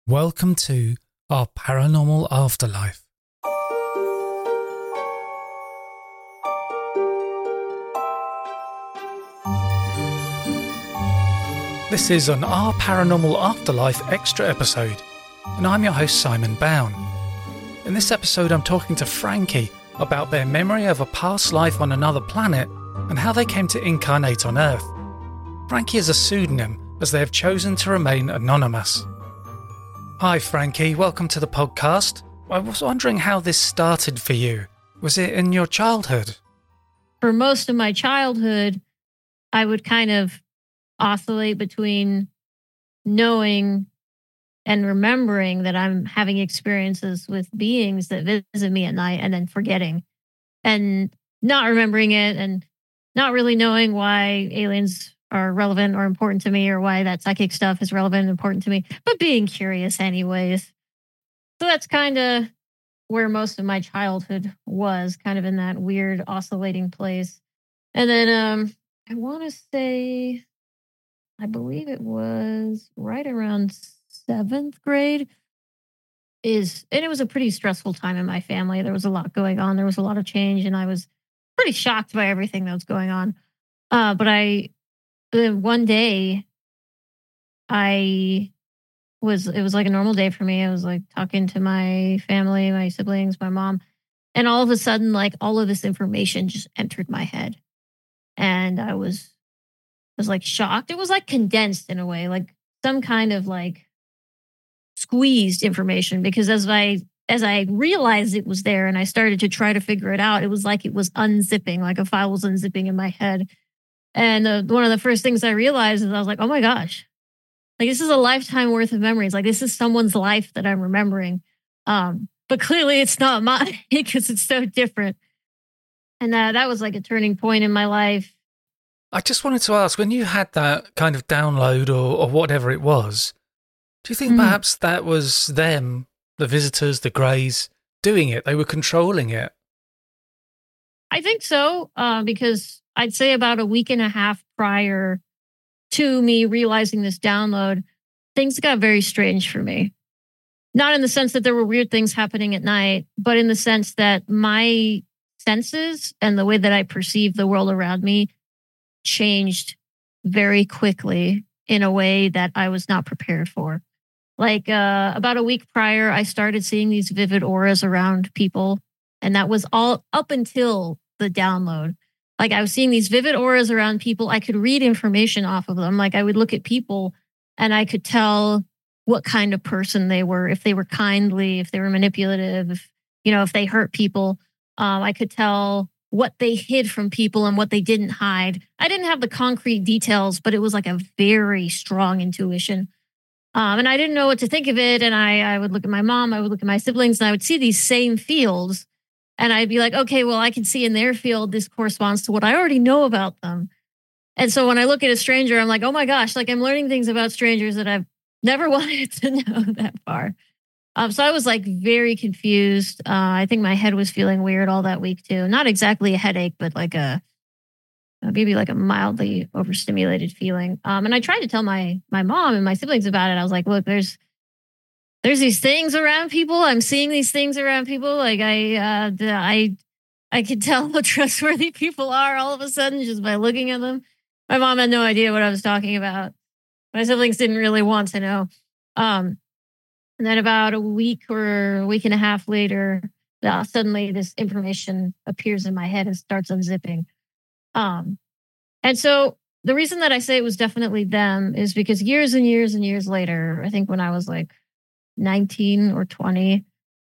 Welcome to our paranormal afterlife. This is an Our Paranormal Afterlife extra episode, and I'm your host Simon Bown. In this episode I'm talking to Frankie about their memory of a past life on another planet and how they came to incarnate on Earth. Frankie is a pseudonym as they have chosen to remain anonymous. Hi Frankie, welcome to the podcast. I was wondering how this started for you. Was it in your childhood? For most of my childhood, I would kind of oscillate between knowing and remembering that I'm having experiences with beings that visit me at night and then forgetting and not remembering it and not really knowing why aliens are relevant or important to me or why that psychic stuff is relevant and important to me, but being curious anyways. So that's kind of where most of my childhood was, kind of in that weird oscillating place. And then I want to say, I believe it was right around 7th grade and it was a pretty stressful time in my family. There was a lot going on. There was a lot of change and I was pretty shocked by everything that was going on. One day it was like a normal day for me. I was like talking to my family, my siblings, my mom, and all of a sudden, like all of this information just entered my head. And I was like shocked. It was like condensed in a way, like some kind of like squeezed information, because as I realized it was there and I started to try to figure it out, it was like it was unzipping, like a file was unzipping in my head. And one of the first things I realized is I was like, oh my gosh, like this is a lifetime worth of memories. Like this is someone's life that I'm remembering. But clearly it's not mine because it's so different. And that was like a turning point in my life. I just wanted to ask, when you had that kind of download or whatever it was, do you think perhaps that was them, the visitors, the Greys, doing it? They were controlling it? I think so, because I'd say about a week and a half prior to me realizing this download, things got very strange for me. Not in the sense that there were weird things happening at night, but in the sense that my senses and the way that I perceive the world around me changed very quickly in a way that I was not prepared for. Like about a week prior, I started seeing these vivid auras around people. And that was all up until the download. Like I was seeing these vivid auras around people. I could read information off of them. Like I would look at people and I could tell what kind of person they were, if they were kindly, if they were manipulative, if they hurt people. I could tell what they hid from people and what they didn't hide. I didn't have the concrete details, but it was like a very strong intuition. And I didn't know what to think of it. And I would look at my mom, I would look at my siblings, and I would see these same fields. And I'd be like, okay, well, I can see in their field, this corresponds to what I already know about them. And so when I look at a stranger, I'm like, oh my gosh, like I'm learning things about strangers that I've never wanted to know that far. So I was like very confused. I think my head was feeling weird all that week too. Not exactly a headache, but like maybe like a mildly overstimulated feeling. And I tried to tell my mom and my siblings about it. I was like, look, there's these things around people. I'm seeing these things around people. Like I could tell how trustworthy people are all of a sudden just by looking at them. My mom had no idea what I was talking about. My siblings didn't really want to know. And then about a week or a week and a half later, suddenly this information appears in my head and starts unzipping. And so the reason that I say it was definitely them is because years and years and years later, I think when I was like 19 or 20,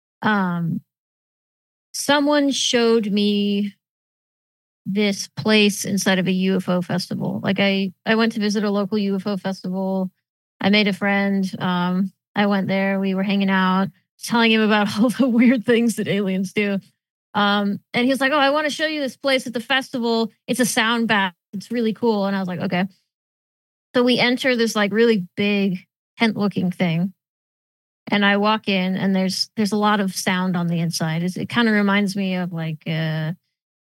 someone showed me this place inside of a UFO festival. Like I went to visit a local UFO festival. I made a friend. I went there. We were hanging out, telling him about all the weird things that aliens do. And he was like, oh, I want to show you this place at the festival. It's a sound bath. It's really cool. And I was like, okay. So we enter this like really big tent looking thing. And I walk in and there's a lot of sound on the inside. It kind of reminds me of like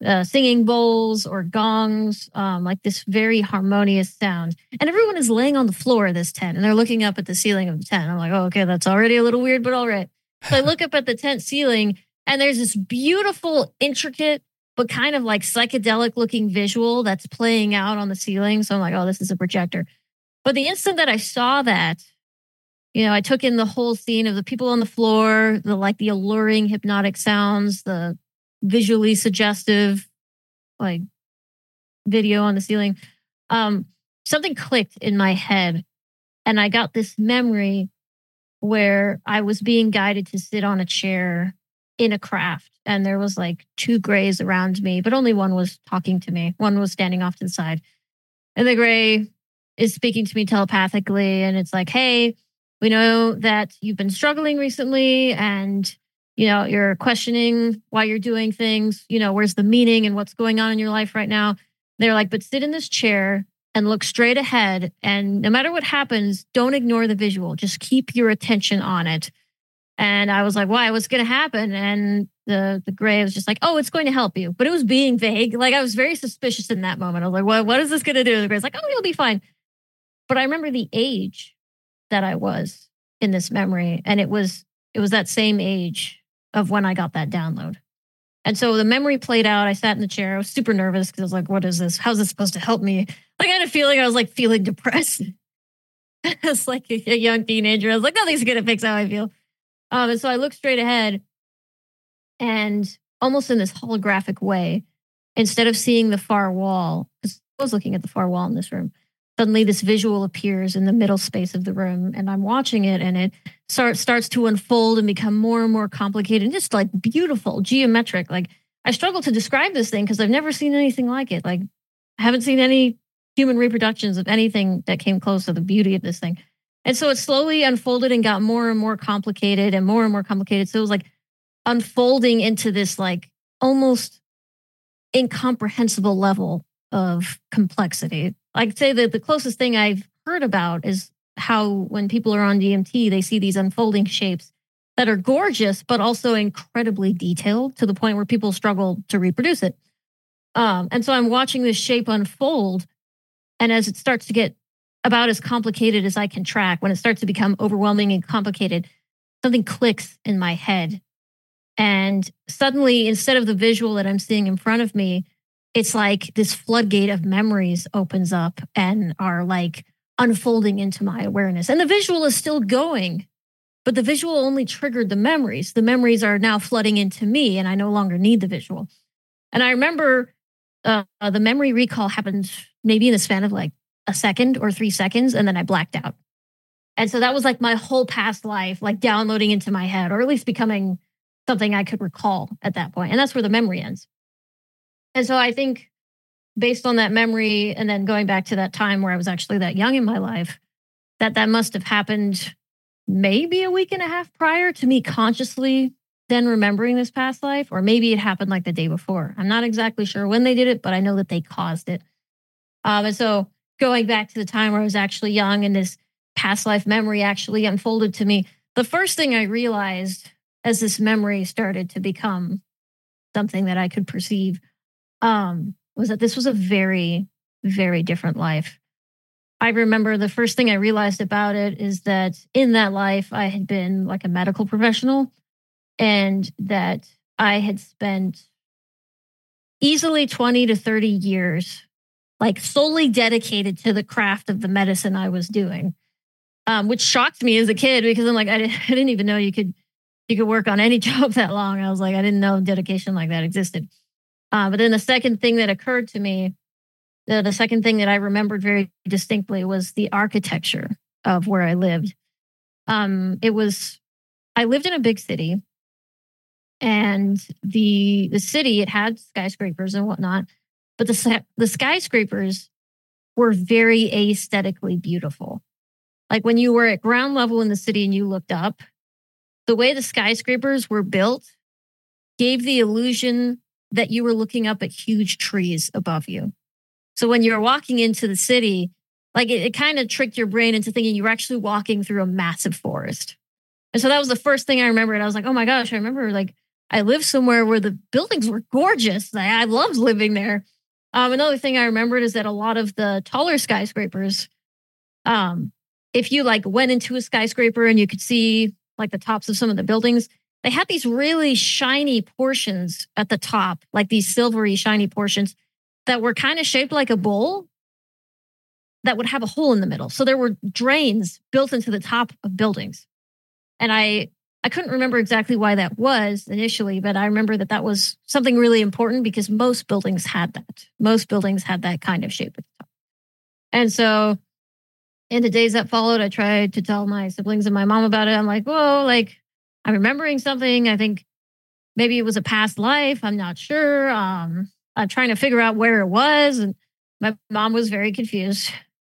singing bowls or gongs, like this very harmonious sound. And everyone is laying on the floor of this tent and they're looking up at the ceiling of the tent. I'm like, oh, okay, that's already a little weird, but all right. So I look up at the tent ceiling and there's this beautiful, intricate, but kind of like psychedelic looking visual that's playing out on the ceiling. So I'm like, oh, this is a projector. But the instant that I saw that, I took in the whole scene of the people on the floor, the alluring hypnotic sounds, the visually suggestive like video on the ceiling. Something clicked in my head and I got this memory where I was being guided to sit on a chair in a craft and there was like two grays around me, but only one was talking to me. One was standing off to the side. And the gray is speaking to me telepathically and it's like, hey, we know that you've been struggling recently and you're questioning why you're doing things, where's the meaning and what's going on in your life right now. They're like, but sit in this chair and look straight ahead. And no matter what happens, don't ignore the visual. Just keep your attention on it. And I was like, why? What's going to happen? And the gray was just like, oh, it's going to help you. But it was being vague. Like I was very suspicious in that moment. I was like, what is this going to do? The gray's like, oh, you'll be fine. But I remember the age that I was in this memory. And it was that same age of when I got that download. And so the memory played out. I sat in the chair. I was super nervous because I was like, what is this? How's this supposed to help me? Like I had a feeling I was like feeling depressed. It's like a young teenager. I was like, nothing's going to fix how I feel. And so I looked straight ahead and almost in this holographic way, instead of seeing the far wall, because I was looking at the far wall in this room, suddenly this visual appears in the middle space of the room and I'm watching it and it starts to unfold and become more and more complicated and just like beautiful, geometric. Like I struggle to describe this thing because I've never seen anything like it. Like I haven't seen any human reproductions of anything that came close to the beauty of this thing. And so it slowly unfolded and got more and more complicated and more complicated. So it was like unfolding into this like almost incomprehensible level of complexity. I'd say that the closest thing I've heard about is how when people are on DMT, they see these unfolding shapes that are gorgeous, but also incredibly detailed to the point where people struggle to reproduce it. And so I'm watching this shape unfold. And as it starts to get about as complicated as I can track, when it starts to become overwhelming and complicated, something clicks in my head. And suddenly, instead of the visual that I'm seeing in front of me, it's like this floodgate of memories opens up and are like unfolding into my awareness. And the visual is still going, but the visual only triggered the memories. The memories are now flooding into me and I no longer need the visual. And I remember the memory recall happened maybe in the span of like a second or 3 seconds, and then I blacked out. And so that was like my whole past life, like downloading into my head, or at least becoming something I could recall at that point. And that's where the memory ends. And so I think based on that memory and then going back to that time where I was actually that young in my life, that must have happened maybe a week and a half prior to me consciously then remembering this past life, or maybe it happened like the day before. I'm not exactly sure when they did it, but I know that they caused it. And so going back to the time where I was actually young and this past life memory actually unfolded to me, the first thing I realized as this memory started to become something that I could perceive was that this was a very, very different life. I remember the first thing I realized about it is that in that life, I had been like a medical professional and that I had spent easily 20 to 30 years like solely dedicated to the craft of the medicine I was doing, which shocked me as a kid because I'm like, I didn't even know you could work on any job that long. I was like, I didn't know dedication like that existed. But then the second thing that occurred to me, the second thing that I remembered very distinctly was the architecture of where I lived. I lived in a big city, and the city, it had skyscrapers and whatnot, but the skyscrapers were very aesthetically beautiful. Like when you were at ground level in the city and you looked up, the way the skyscrapers were built gave the illusion that you were looking up at huge trees above you. So when you're walking into the city, like it kind of tricked your brain into thinking you were actually walking through a massive forest. And so that was the first thing I remembered. I was like, oh my gosh, I remember like I lived somewhere where the buildings were gorgeous. I loved living there. Another thing I remembered is that a lot of the taller skyscrapers, if you like went into a skyscraper and you could see like the tops of some of the buildings, they had these really shiny portions at the top, like these silvery shiny portions that were kind of shaped like a bowl that would have a hole in the middle. So there were drains built into the top of buildings. And I couldn't remember exactly why that was initially, but I remember that that was something really important because most buildings had that. Most buildings had that kind of shape at the top. And so in the days that followed, I tried to tell my siblings and my mom about it. I'm like, whoa, like I'm remembering something. I think maybe it was a past life. I'm not sure. I'm trying to figure out where it was. And my mom was very confused.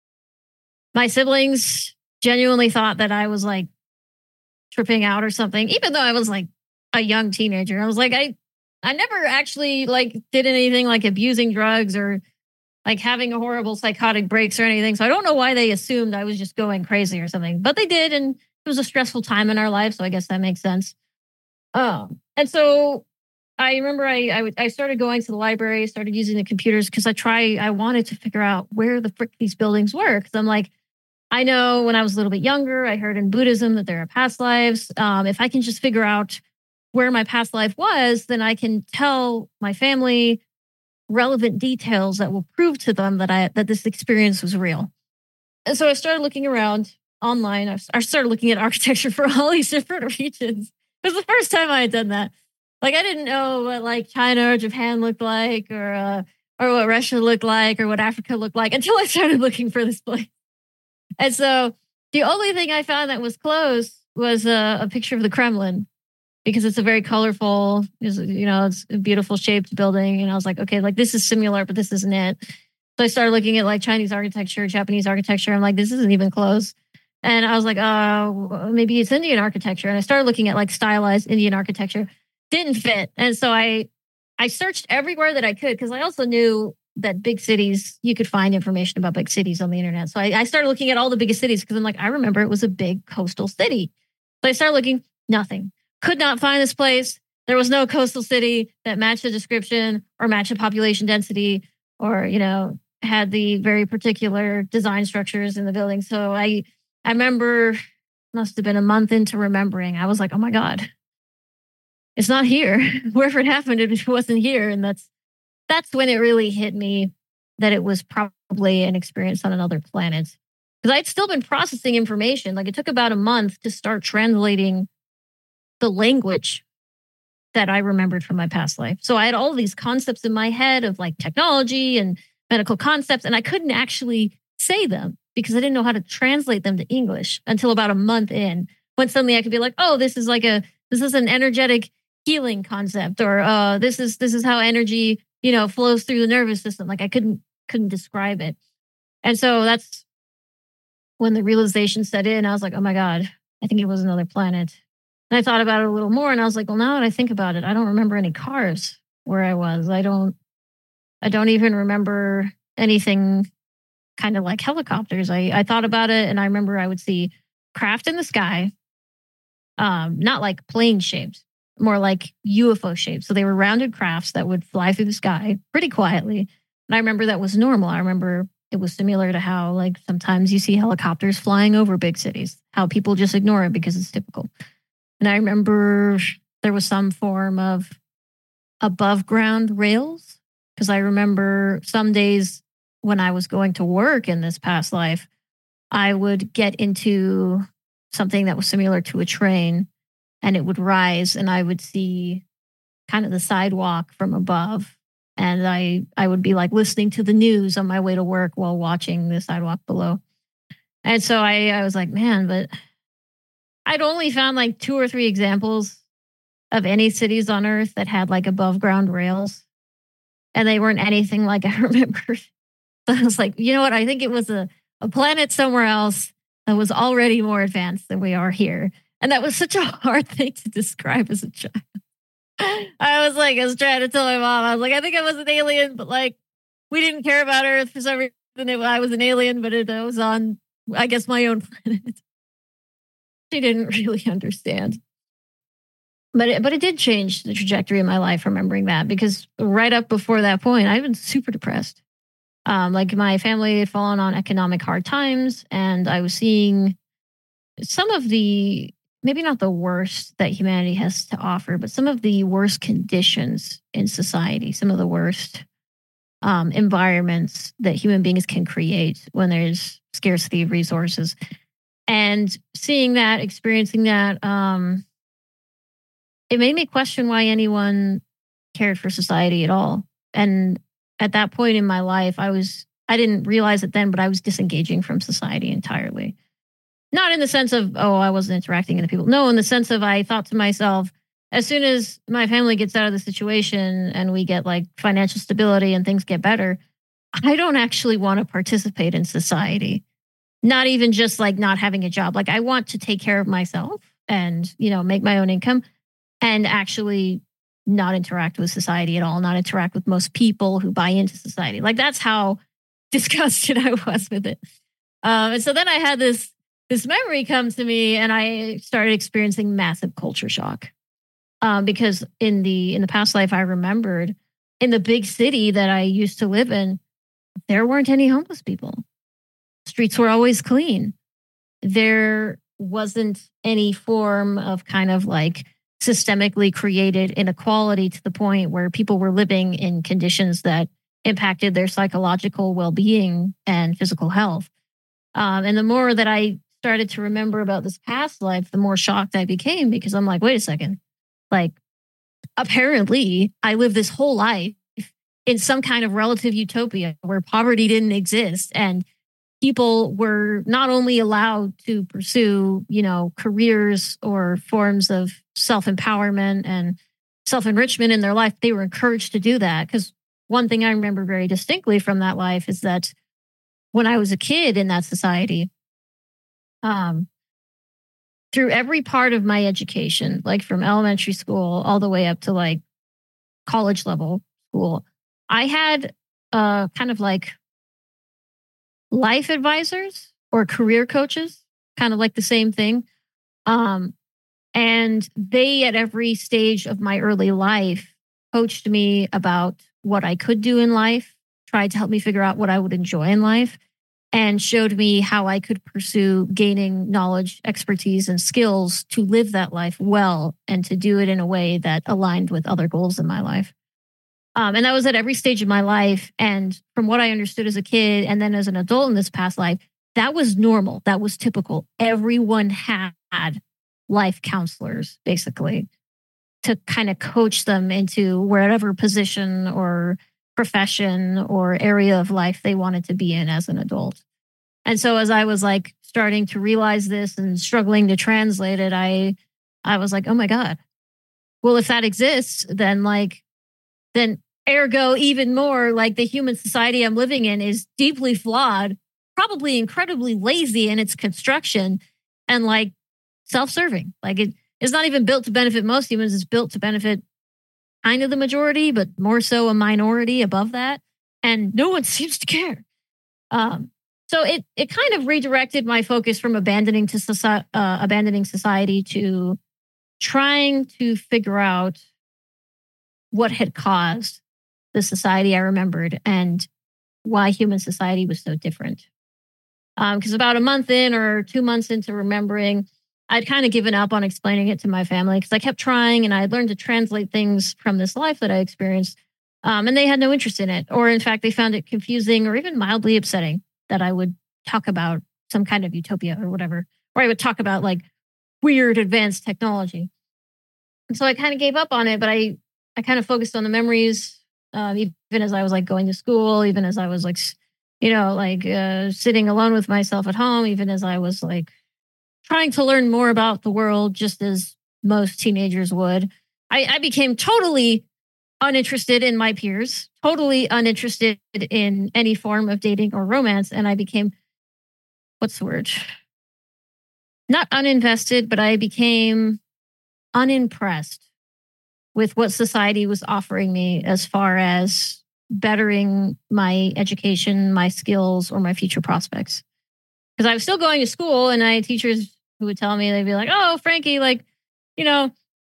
My siblings genuinely thought that I was like tripping out or something, even though I was like a young teenager. I was like, I never actually like did anything like abusing drugs or like having a horrible psychotic breaks or anything. So I don't know why they assumed I was just going crazy or something, but they did. And it was a stressful time in our life. So I guess that makes sense. And so I remember I started going to the library, started using the computers because I wanted to figure out where the frick these buildings were. Cause I'm like, I know when I was a little bit younger, I heard in Buddhism that there are past lives. If I can just figure out where my past life was, then I can tell my family relevant details that will prove to them that this experience was real. And so I started looking around online. I started looking at architecture for all these different regions. It was the first time I had done that. Like I didn't know what like China or Japan looked like, or what Russia looked like, or what Africa looked like until I started looking for this place. And so the only thing I found that was close was a picture of the Kremlin, because it's a very colorful, it's a beautiful shaped building. And I was like, okay, like this is similar, but this isn't it. So I started looking at like Chinese architecture, Japanese architecture. I'm like, this isn't even close. And I was like, maybe it's Indian architecture. And I started looking at like stylized Indian architecture. Didn't fit. And so I searched everywhere that I could, because I also knew that big cities, you could find information about big cities on the internet. So I started looking at all the biggest cities because I'm like, I remember it was a big coastal city. So I started looking, nothing. Could not find this place. There was no coastal city that matched the description or matched the population density or, had the very particular design structures in the building. So I remember, must have been a month into remembering. I was like, oh my God, it's not here. Wherever it happened, it wasn't here. And that's when it really hit me that it was probably an experience on another planet. Because I'd still been processing information. Like it took about a month to start translating the language that I remembered from my past life. So I had all these concepts in my head of like technology and medical concepts, and I couldn't actually say them because I didn't know how to translate them to English until about a month in, when suddenly I could be like, oh, this is an energetic healing concept, or this is how energy, flows through the nervous system. Like I couldn't describe it. And so that's when the realization set in. I was like, oh my God, I think it was another planet. And I thought about it a little more, and I was like, well, now that I think about it, I don't remember any cars where I was. I don't even remember anything kind of like helicopters. I thought about it, and I remember I would see craft in the sky, not like plane shaped, more like UFO shaped. So they were rounded crafts that would fly through the sky pretty quietly. And I remember that was normal. I remember it was similar to how like sometimes you see helicopters flying over big cities, how people just ignore it because it's typical. And I remember there was some form of above ground rails, because I remember some days when I was going to work in this past life, I would get into something that was similar to a train, and it would rise, and I would see kind of the sidewalk from above. And I would be like listening to the news on my way to work while watching the sidewalk below. And so I was like, man, but I'd only found like 2 or 3 examples of any cities on Earth that had like above ground rails. And they weren't anything like I remembered. So I was like, you know what? I think it was a planet somewhere else that was already more advanced than we are here. And that was such a hard thing to describe as a child. I was trying to tell my mom, I was like, I think I was an alien, but like, we didn't care about Earth for some reason. I was an alien, but it was on, I guess, my own planet. She didn't really understand. But it did change the trajectory of my life, remembering that, because right up before that point, I've been super depressed. Like my family had fallen on economic hard times, and I was seeing some of the, maybe not the worst that humanity has to offer, but some of the worst conditions in society, some of the worst environments that human beings can create when there's scarcity of resources. And seeing that, experiencing that, it made me question why anyone cared for society at all. And at that point in my life, I didn't realize it then, but I was disengaging from society entirely. Not in the sense of, oh, I wasn't interacting with people. No, in the sense of, I thought to myself, as soon as my family gets out of the situation and we get like financial stability and things get better, I don't actually want to participate in society. Not even just like not having a job. Like I want to take care of myself and, make my own income and actually not interact with society at all, not interact with most people who buy into society. Like that's how disgusted I was with it. And so then I had this memory come to me, and I started experiencing massive culture shock. Because in the past life, I remembered in the big city that I used to live in, there weren't any homeless people. Streets were always clean. There wasn't any form of kind of like systemically created inequality to the point where people were living in conditions that impacted their psychological well-being and physical health. And the more that I started to remember about this past life, the more shocked I became, because I'm like, wait a second. Like, apparently, I lived this whole life in some kind of relative utopia where poverty didn't exist, and people were not only allowed to pursue, careers or forms of self-empowerment and self-enrichment in their life, they were encouraged to do that. Because one thing I remember very distinctly from that life is that when I was a kid in that society, through every part of my education, like from elementary school all the way up to like college level school, I had kind of like life advisors or career coaches, kind of like the same thing. And they, at every stage of my early life, coached me about what I could do in life, tried to help me figure out what I would enjoy in life, and showed me how I could pursue gaining knowledge, expertise, and skills to live that life well and to do it in a way that aligned with other goals in my life. And that was at every stage of my life. And from what I understood as a kid and then as an adult in this past life, that was normal. That was typical. Everyone had life counselors, basically, to kind of coach them into wherever position or profession or area of life they wanted to be in as an adult. And so as I was like starting to realize this and struggling to translate it, I was like, oh my God, well, if that exists, then ergo even more, like the human society I'm living in is deeply flawed, probably incredibly lazy in its construction, and like self-serving. Like it's not even built to benefit most humans. It's built to benefit kind of the majority, but more so a minority above that. And no one seems to care. So it kind of redirected my focus from abandoning society to trying to figure out what had caused the society I remembered and why human society was so different. Because about a month in or 2 months into remembering, I'd kind of given up on explaining it to my family because I kept trying, and I had learned to translate things from this life that I experienced. And they had no interest in it. Or in fact, they found it confusing or even mildly upsetting that I would talk about some kind of utopia or whatever. Or I would talk about like weird advanced technology. And so I kind of gave up on it, but I kind of focused on the memories, even as I was like going to school, even as I was like, sitting alone with myself at home, even as I was like trying to learn more about the world, just as most teenagers would. I became totally uninterested in my peers, totally uninterested in any form of dating or romance. And I became, what's the word? Not uninvested, but I became unimpressed with what society was offering me as far as bettering my education, my skills, or my future prospects. Because I was still going to school, and I had teachers who would tell me, they'd be like, oh, Frankie,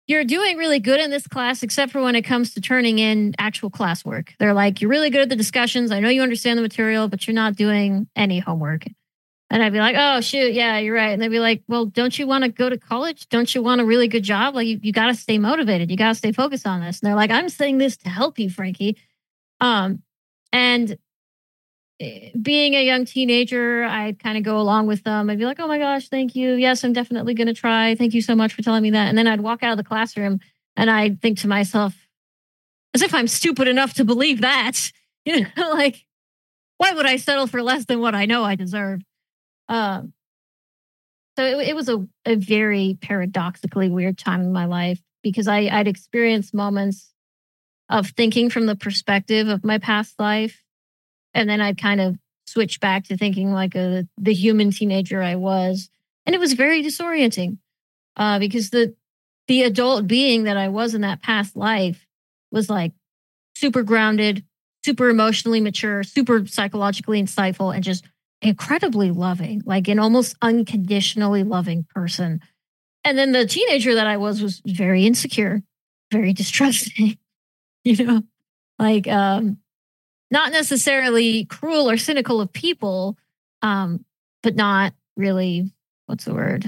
you're doing really good in this class, except for when it comes to turning in actual classwork. They're like, you're really good at the discussions. I know you understand the material, but you're not doing any homework. And I'd be like, oh, shoot. Yeah, you're right. And they'd be like, well, don't you want to go to college? Don't you want a really good job? Like, you got to stay motivated. You got to stay focused on this. And they're like, I'm saying this to help you, Frankie. And being a young teenager, I'd kind of go along with them. I'd be like, oh my gosh, thank you. Yes, I'm definitely going to try. Thank you so much for telling me that. And then I'd walk out of the classroom and I'd think to myself, as if I'm stupid enough to believe that, like, why would I settle for less than what I know I deserve? So it was a very paradoxically weird time in my life because I'd experienced moments of thinking from the perspective of my past life. And then I'd kind of switch back to thinking like the human teenager I was. And it was very disorienting because the adult being that I was in that past life was like super grounded, super emotionally mature, super psychologically insightful, and just incredibly loving, like an almost unconditionally loving person. And then the teenager that I was very insecure, very distrusting, like not necessarily cruel or cynical of people, but not really, what's the word?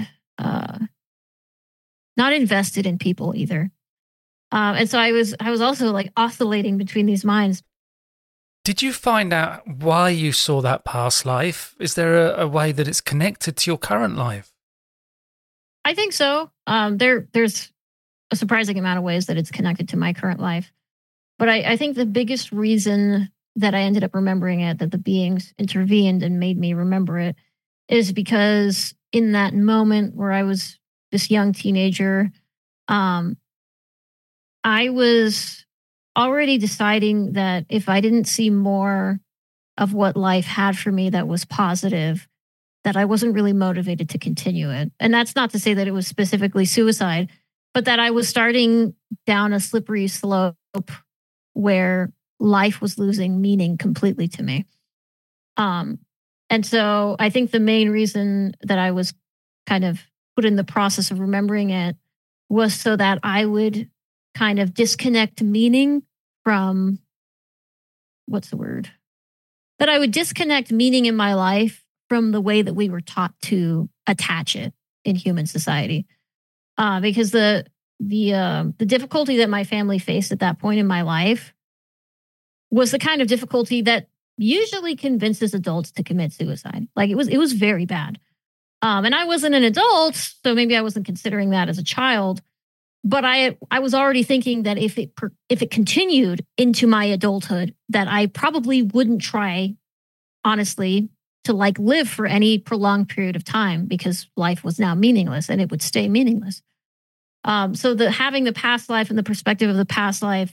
Not invested in people either. And so I was also like oscillating between these minds. Did you find out why you saw that past life? Is there a way that it's connected to your current life? I think so. There's a surprising amount of ways that it's connected to my current life. But I think the biggest reason that I ended up remembering it, that the beings intervened and made me remember it, is because in that moment where I was this young teenager, I was already deciding that if I didn't see more of what life had for me that was positive, that I wasn't really motivated to continue it. And that's not to say that it was specifically suicide, but that I was starting down a slippery slope where life was losing meaning completely to me. And so I think the main reason that I was kind of put in the process of remembering it was so that I would kind of disconnect meaning from, what's the word? That I would disconnect meaning in my life from the way that we were taught to attach it in human society. Because the difficulty that my family faced at that point in my life was the kind of difficulty that usually convinces adults to commit suicide. Like it was very bad. And I wasn't an adult, so maybe I wasn't considering that as a child. But I was already thinking that if it continued into my adulthood, that I probably wouldn't try, honestly, to like live for any prolonged period of time because life was now meaningless and it would stay meaningless. So having the past life and the perspective of the past life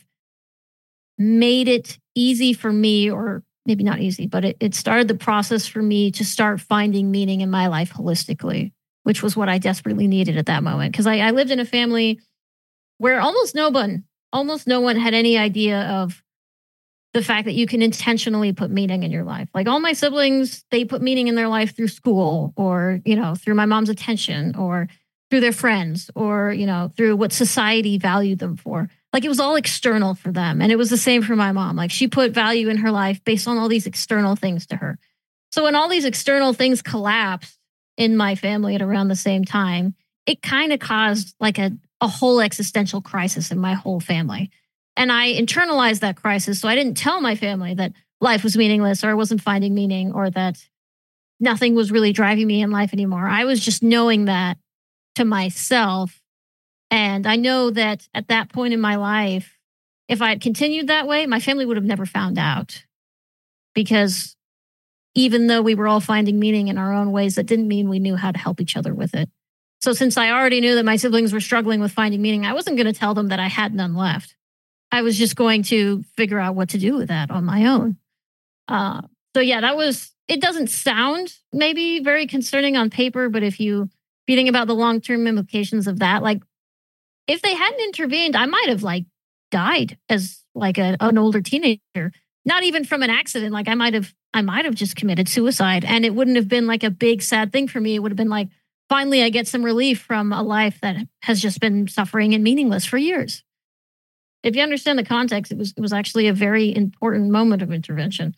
made it easy for me, or maybe not easy, but it started the process for me to start finding meaning in my life holistically, which was what I desperately needed at that moment. Because I lived in a family where almost no one had any idea of the fact that you can intentionally put meaning in your life. Like all my siblings, they put meaning in their life through school or, through my mom's attention or through their friends or, through what society valued them for. Like it was all external for them. And it was the same for my mom. Like she put value in her life based on all these external things to her. So when all these external things collapsed in my family at around the same time, it kind of caused like a whole existential crisis in my whole family. And I internalized that crisis. So I didn't tell my family that life was meaningless or I wasn't finding meaning or that nothing was really driving me in life anymore. I was just knowing that to myself. And I know that at that point in my life, if I had continued that way, my family would have never found out. Because even though we were all finding meaning in our own ways, that didn't mean we knew how to help each other with it. So since I already knew that my siblings were struggling with finding meaning, I wasn't going to tell them that I had none left. I was just going to figure out what to do with that on my own. So yeah, it doesn't sound maybe very concerning on paper, but if you think about the long-term implications of that, like if they hadn't intervened, I might have like died as like an older teenager, not even from an accident. Like I might have just committed suicide and it wouldn't have been like a big sad thing for me. It would have been like, finally I get some relief from a life that has just been suffering and meaningless for years. If you understand the context, it was actually a very important moment of intervention.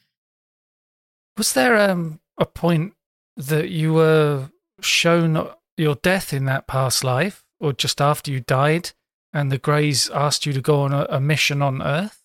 Was there a point that you were shown your death in that past life, or just after you died, and the Greys asked you to go on a mission on Earth?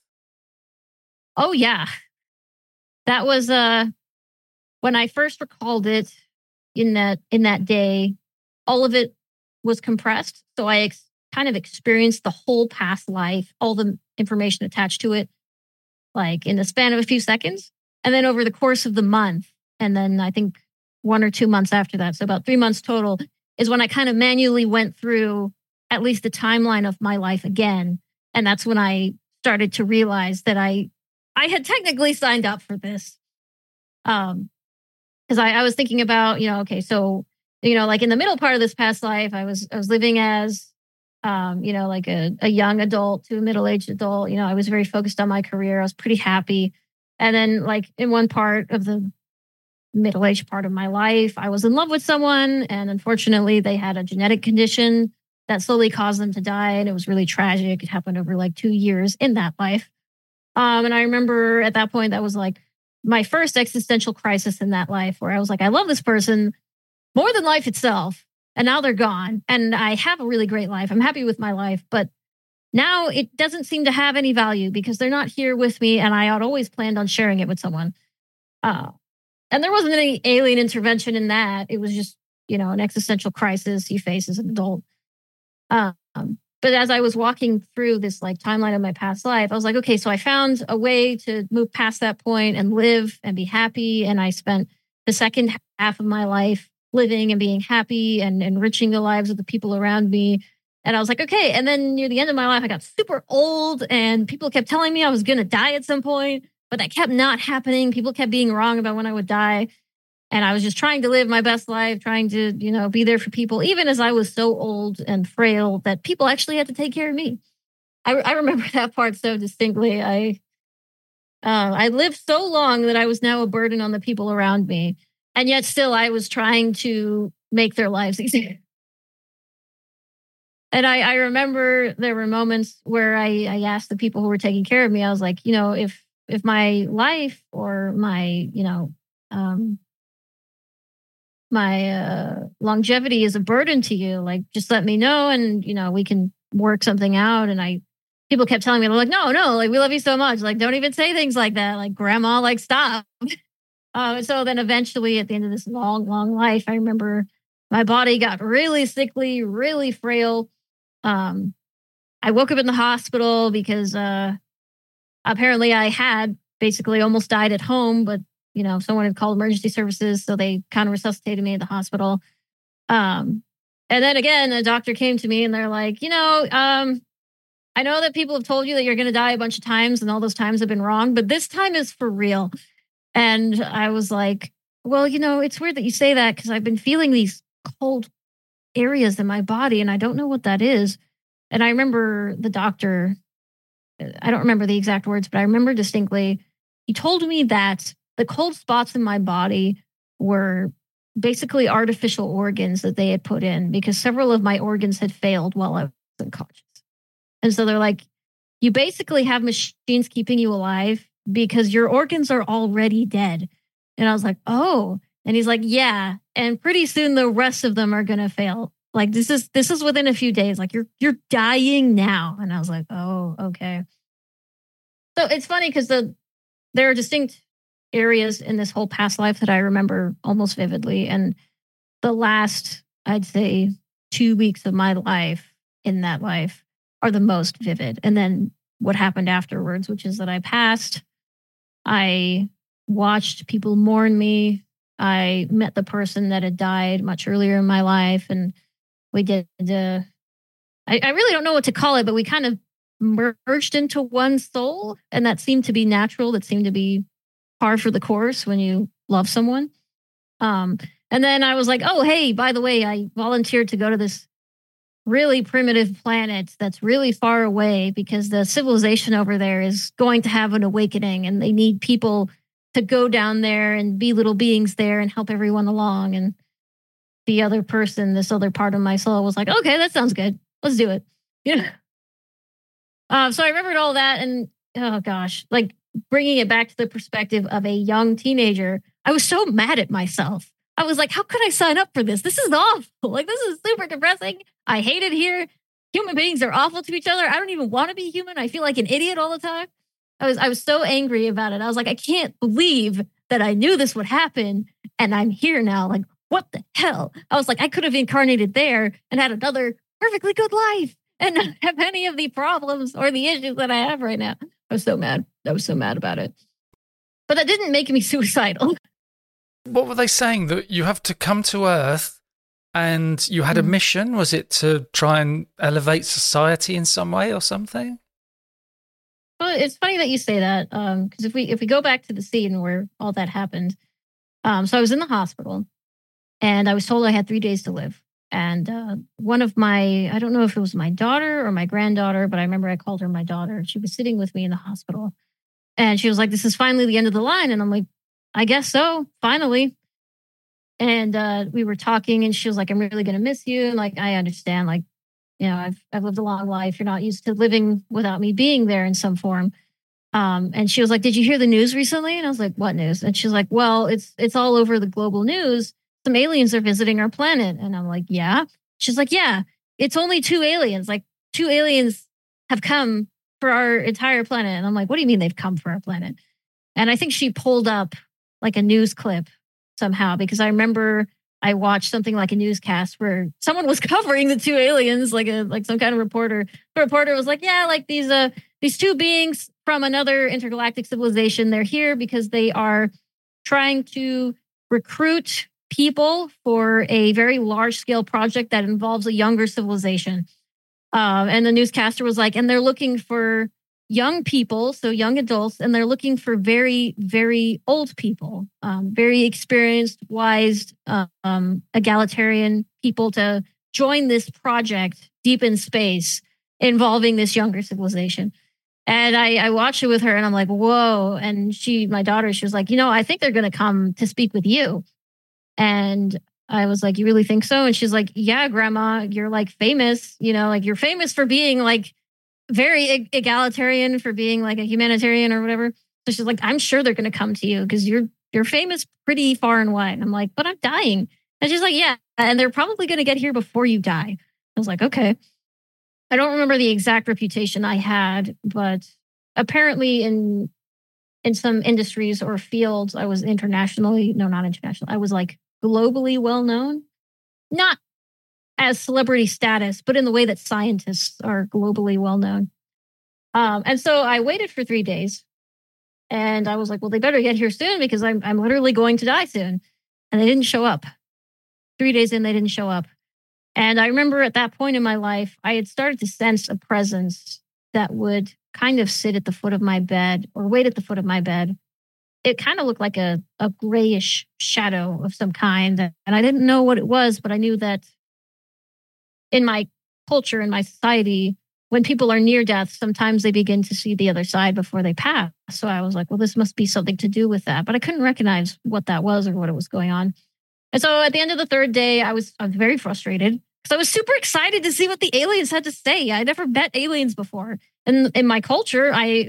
Oh yeah. That was when I first recalled it in that day, all of it was compressed. So I kind of experienced the whole past life, all the information attached to it, like in the span of a few seconds. And then over the course of the month, and then I think 1 or 2 months after that, so about 3 months total, is when I kind of manually went through at least the timeline of my life again. And that's when I started to realize that I had technically signed up for this. Because I was thinking about, okay, so, like in the middle part of this past life, I was living as, like a young adult to a middle-aged adult. I was very focused on my career. I was pretty happy. And then like in one part of the middle-aged part of my life, I was in love with someone. And unfortunately, they had a genetic condition that slowly caused them to die. And it was really tragic. It happened over like 2 years in that life. And I remember at that point, that was like my first existential crisis in that life, where I was like, I love this person more than life itself. And now they're gone. And I have a really great life. I'm happy with my life. But now it doesn't seem to have any value because they're not here with me. And I had always planned on sharing it with someone. And there wasn't any alien intervention in that. It was just, an existential crisis you face as an adult. But as I was walking through this like timeline of my past life, I was like, okay, so I found a way to move past that point and live and be happy. And I spent the second half of my life living and being happy and enriching the lives of the people around me. And I was like, okay. And then near the end of my life, I got super old and people kept telling me I was going to die at some point, but that kept not happening. People kept being wrong about when I would die. And I was just trying to live my best life, trying to, be there for people, even as I was so old and frail that people actually had to take care of me. I remember that part so distinctly. I lived so long that I was now a burden on the people around me. And yet still I was trying to make their lives easier. And I remember there were moments where I asked the people who were taking care of me, I was like, if my life or my, my longevity is a burden to you, like just let me know and we can work something out. And people kept telling me, they're like, no, like we love you so much, like don't even say things like that, like grandma, like stop. So then eventually at the end of this long life, I remember my body got really sickly, really frail. I woke up in the hospital because apparently I had basically almost died at home, but someone had called emergency services, so they kind of resuscitated me at the hospital. And then again, a doctor came to me and they're like, I know that people have told you that you're going to die a bunch of times and all those times have been wrong, but this time is for real. And I was like, well, it's weird that you say that because I've been feeling these cold areas in my body and I don't know what that is. And I remember the doctor, I don't remember the exact words, but I remember distinctly, he told me that the cold spots in my body were basically artificial organs that they had put in because several of my organs had failed while I was unconscious. And so they're like, you basically have machines keeping you alive because your organs are already dead. And I was like, oh. And he's like, yeah. And pretty soon the rest of them are going to fail. Like this is within a few days. Like you're dying now. And I was like, oh, okay. So it's funny because there are distinct areas in this whole past life that I remember almost vividly. And the last, I'd say 2 weeks of my life in that life are the most vivid. And then what happened afterwards, which is that I passed. I watched people mourn me. I met the person that had died much earlier in my life. And we did, I really don't know what to call it, but we kind of merged into one soul. And that seemed to be natural. That seemed to be par for the course when you love someone. And then I was like, oh, hey, by the way, I volunteered to go to this really primitive planet that's really far away because the civilization over there is going to have an awakening and they need people to go down there and be little beings there and help everyone along. And the other person, this other part of my soul was like, okay, that sounds good. Let's do it. Yeah. So I remembered all that, and oh gosh, like bringing it back to the perspective of a young teenager, I was so mad at myself. I was like, how could I sign up for this? This is awful. Like, this is super depressing. I hate it here. Human beings are awful to each other. I don't even want to be human. I feel like an idiot all the time. I was so angry about it. I was like, I can't believe that I knew this would happen, and I'm here now. Like, what the hell? I was like, I could have incarnated there and had another perfectly good life and not have any of the problems or the issues that I have right now. I was so mad. I was so mad about it. But that didn't make me suicidal. What were they saying? That you have to come to Earth and you had a mission? Was it to try and elevate society in some way or something? Well, it's funny that you say that, because if we go back to the scene where all that happened, so I was in the hospital, and I was told I had 3 days to live. And one of my, I don't know if it was my daughter or my granddaughter, but I remember I called her my daughter. She was sitting with me in the hospital, and she was like, "This is finally the end of the line," and I'm like, "I guess so, finally." And we were talking, and she was like, "I'm really going to miss you." And like, I understand, like, you know, I've lived a long life. You're not used to living without me being there in some form. And she was like, "Did you hear the news recently?" And I was like, "What news?" And she's like, "Well, it's all over the global news. Some aliens are visiting our planet." And I'm like, "Yeah." She's like, "Yeah, it's only 2 aliens. Like 2 aliens have come for our entire planet." And I'm like, "What do you mean they've come for our planet?" And I think she pulled up like a news clip somehow, because I remember I watched something like a newscast where someone was covering the 2 aliens, like some kind of reporter. The reporter was like, "Yeah, like these 2 beings from another intergalactic civilization. They're here because they are trying to recruit people for a very large scale project that involves a younger civilization." And the newscaster was like, "And they're looking for young people, so young adults, and they're looking for very, very old people, very experienced, wise, egalitarian people to join this project deep in space involving this younger civilization." And I watched it with her, and I'm like, whoa. And my daughter, she was like, "I think they're going to come to speak with you." And I was like, "You really think so?" And she's like, "Yeah, Grandma, you're like famous, like you're famous for being like very egalitarian, for being like a humanitarian or whatever." So she's like, "I'm sure they're going to come to you because you're famous pretty far and wide." And I'm like, "But I'm dying." And she's like, "Yeah, and they're probably going to get here before you die." I was like, "Okay." I don't remember the exact reputation I had, but apparently in some industries or fields, I was not international. I was like globally well known, not as celebrity status, but in the way that scientists are globally well known. And so I waited for 3 days, and I was like, "Well, they better get here soon because I'm literally going to die soon." And they didn't show up. 3 days in, they didn't show up. And I remember at that point in my life, I had started to sense a presence that would kind of sit at the foot of my bed or wait at the foot of my bed. It kind of looked like a grayish shadow of some kind. And I didn't know what it was, but I knew that in my culture, in my society, when people are near death, sometimes they begin to see the other side before they pass. So I was like, well, this must be something to do with that. But I couldn't recognize what that was or what it was going on. And so at the end of the 3rd day, I was very frustrated because I was super excited to see what the aliens had to say. I never met aliens before. And in my culture,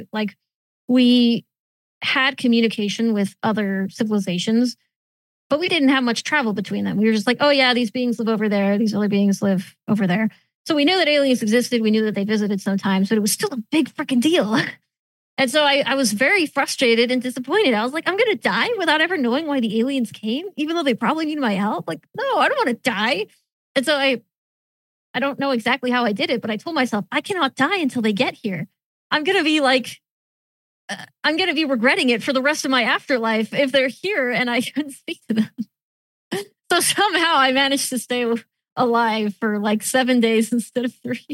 we had communication with other civilizations, but we didn't have much travel between them. We were just like, "Oh yeah, these beings live over there. These other beings live over there." So we knew that aliens existed. We knew that they visited sometimes, but it was still a big freaking deal. And so I was very frustrated and disappointed. I was like, I'm going to die without ever knowing why the aliens came, even though they probably need my help. Like, no, I don't want to die. And so I don't know exactly how I did it, but I told myself, I cannot die until they get here. I'm going to be like, I'm going to be regretting it for the rest of my afterlife if they're here and I couldn't speak to them. So somehow I managed to stay alive for like 7 days instead of 3.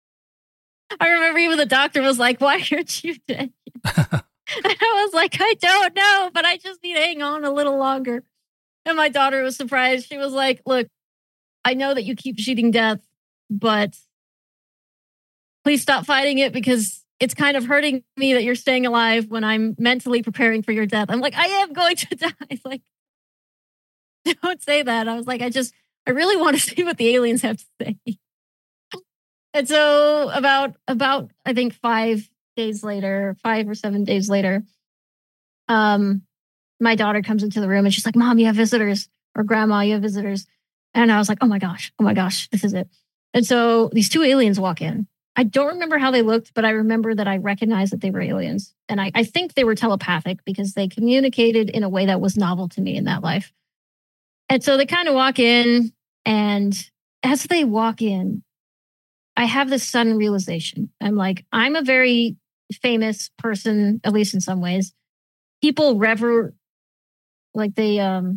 I remember even the doctor was like, "Why aren't you dead?" And I was like, "I don't know, but I just need to hang on a little longer." And my daughter was surprised. She was like, "Look, I know that you keep cheating death, but please stop fighting it because it's kind of hurting me that you're staying alive when I'm mentally preparing for your death." I'm like, "I am going to die." Like, don't say that. I was like, I I really want to see what the aliens have to say. And so about I think 5 or 7 days later, my daughter comes into the room and she's like, Mom, you have visitors, or Grandma, you have visitors. And I was like, oh my gosh, this is it. And so these 2 aliens walk in. I don't remember how they looked, but I remember that I recognized that they were aliens. And I think they were telepathic because they communicated in a way that was novel to me in that life. And so they kind of walk in, and as they walk in, I have this sudden realization. I'm like, I'm a very famous person, at least in some ways. People like they,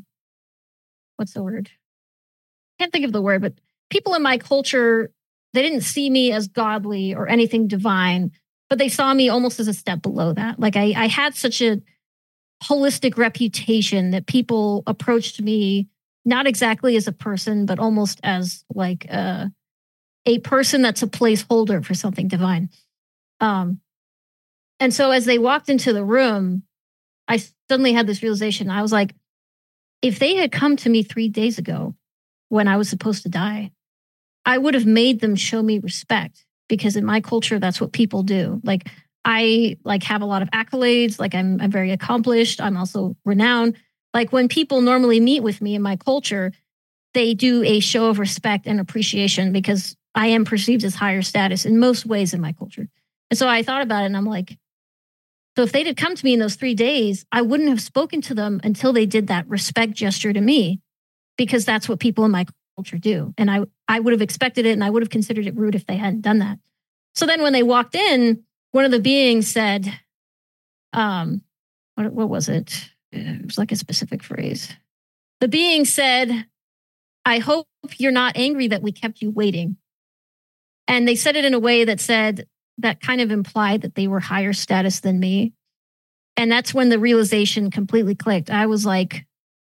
what's the word? Can't think of the word, but people in my culture, they didn't see me as godly or anything divine, but they saw me almost as a step below that. Like I had such a holistic reputation that people approached me not exactly as a person, but almost as like a person that's a placeholder for something divine. And so as they walked into the room, I suddenly had this realization. I was like, if they had come to me 3 days ago when I was supposed to die, I would have made them show me respect, because in my culture, that's what people do. Like I have a lot of accolades. Like I'm very accomplished. I'm also renowned. Like when people normally meet with me in my culture, they do a show of respect and appreciation because I am perceived as higher status in most ways in my culture. And so I thought about it and I'm like, so if they had come to me in those 3 days, I wouldn't have spoken to them until they did that respect gesture to me, because that's what people in my culture do. And I would have expected it, and I would have considered it rude if they hadn't done that. So then when they walked in, one of the beings said, what was it? It was like a specific phrase. The being said, I hope you're not angry that we kept you waiting. And they said it in a way that kind of implied that they were higher status than me. And that's when the realization completely clicked. I was like,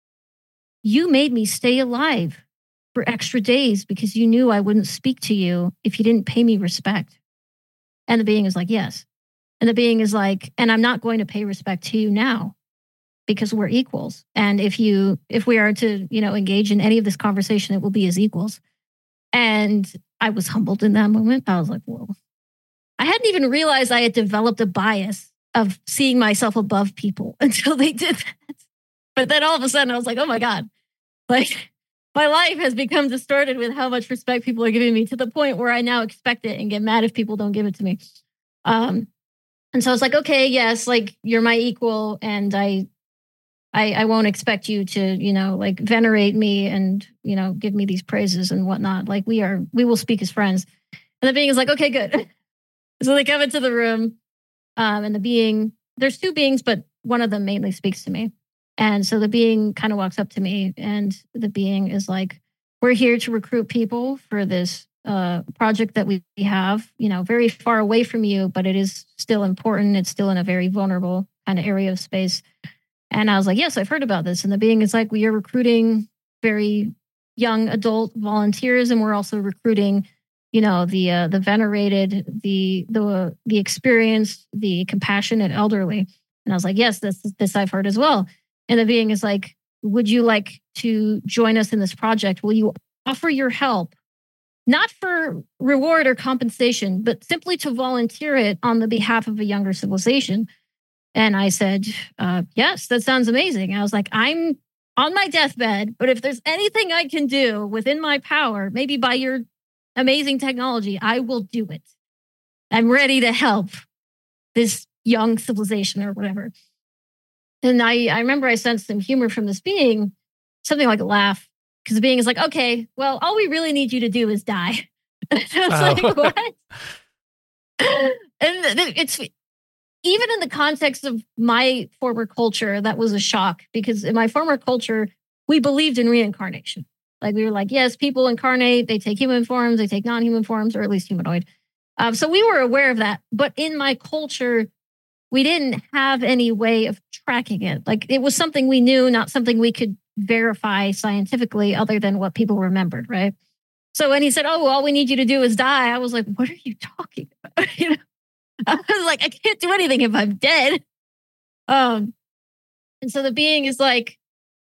you made me stay alive for extra days because you knew I wouldn't speak to you if you didn't pay me respect. And the being is like, yes. And the being is like, and I'm not going to pay respect to you now because we're equals. And if we are to, engage in any of this conversation, it will be as equals. And I was humbled in that moment. I was like, whoa. I hadn't even realized I had developed a bias of seeing myself above people until they did that. But then all of a sudden I was like, oh my God, like my life has become distorted with how much respect people are giving me, to the point where I now expect it and get mad if people don't give it to me. And so I was like, okay, yes, like you're my equal, and I won't expect you to, venerate me and, give me these praises and whatnot. Like we will speak as friends. And the being is like, okay, good. So they come into the room, and there's 2 beings, but one of them mainly speaks to me. And so the being kind of walks up to me, and the being is like, we're here to recruit people for this project that we have, very far away from you, but it is still important. It's still in a very vulnerable kind of area of space. And I was like, yes, I've heard about this. And the being is like, we are recruiting very young adult volunteers, and we're also recruiting, the venerated, the experienced, the compassionate elderly. And I was like, yes, this I've heard as well. And the being is like, would you like to join us in this project? Will you offer your help, not for reward or compensation, but simply to volunteer it on the behalf of a younger civilization? And I said, yes, that sounds amazing. I was like, I'm on my deathbed, but if there's anything I can do within my power, maybe by your amazing technology, I will do it. I'm ready to help this young civilization or whatever. And I remember I sensed some humor from this being, something like a laugh, because the being is like, okay, well, all we really need you to do is die. And I was like, what? And it's even in the context of my former culture, that was a shock, because in my former culture, we believed in reincarnation. Like we were like, yes, people incarnate, they take human forms, they take non-human forms, or at least humanoid. So we were aware of that. But in my culture, we didn't have any way of tracking it. Like it was something we knew, not something we could verify scientifically other than what people remembered, right? So when he said, oh, all we need you to do is die, I was like, what are you talking about? I was like, I can't do anything if I'm dead. And so the being is like,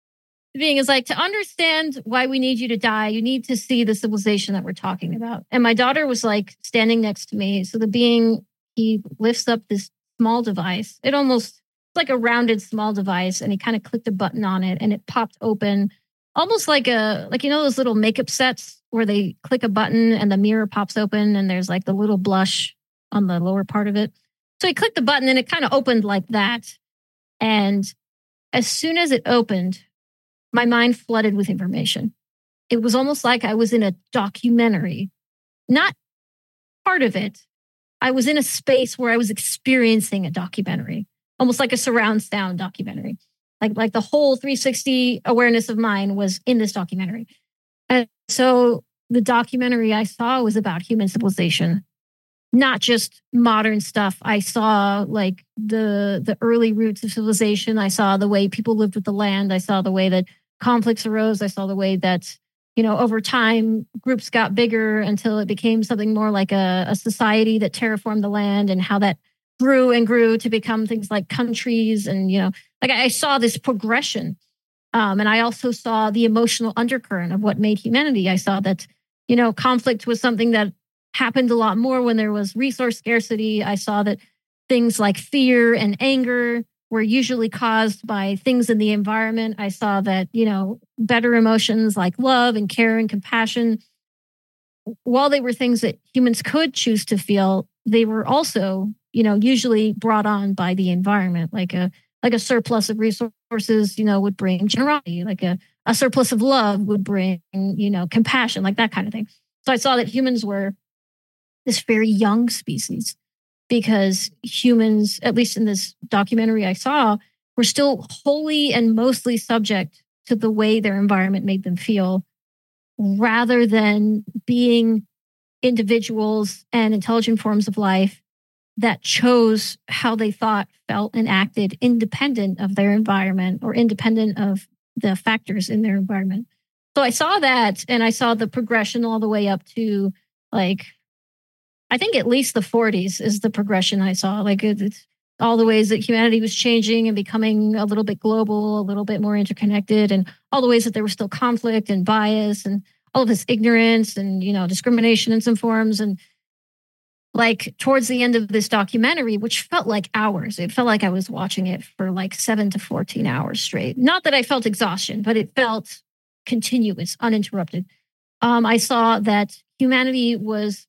The being is like, to understand why we need you to die, you need to see the civilization that we're talking about. And my daughter was like standing next to me. So the being, he lifts up this small device. It almost like a rounded small device. And he kind of clicked a button on it and it popped open, almost like those little makeup sets where they click a button and the mirror pops open and there's like the little blush on the lower part of it. So he clicked the button and it kind of opened like that. And as soon as it opened, my mind flooded with information. It was almost like I was in a documentary, not part of it. I was in a space where I was experiencing a documentary, almost like a surround sound documentary. Like the whole 360 awareness of mine was in this documentary. And so the documentary I saw was about human civilization, not just modern stuff. I saw like the early roots of civilization. I saw the way people lived with the land. I saw the way that conflicts arose. I saw the way that, over time, groups got bigger until it became something more like a society that terraformed the land, and how that grew and grew to become things like countries. And, like I saw this progression. And I also saw the emotional undercurrent of what made humanity. I saw that, conflict was something that happened a lot more when there was resource scarcity. I saw that things like fear and anger were usually caused by things in the environment. I saw that, better emotions like love and care and compassion, while they were things that humans could choose to feel, they were also, usually brought on by the environment. Like a surplus of resources, would bring generosity. Like a surplus of love would bring, compassion, like that kind of thing. So I saw that humans were this very young species, because humans, at least in this documentary I saw, were still wholly and mostly subject to the way their environment made them feel, rather than being individuals and intelligent forms of life that chose how they thought, felt, and acted independent of their environment or independent of the factors in their environment. So I saw that, and I saw the progression all the way up to like, I think at least the 40s is the progression I saw. Like it's all the ways that humanity was changing and becoming a little bit global, a little bit more interconnected, and all the ways that there was still conflict and bias and all of this ignorance and, discrimination in some forms. And like towards the end of this documentary, which felt like hours, it felt like I was watching it for like 7 to 14 hours straight. Not that I felt exhaustion, but it felt continuous, uninterrupted. I saw that humanity was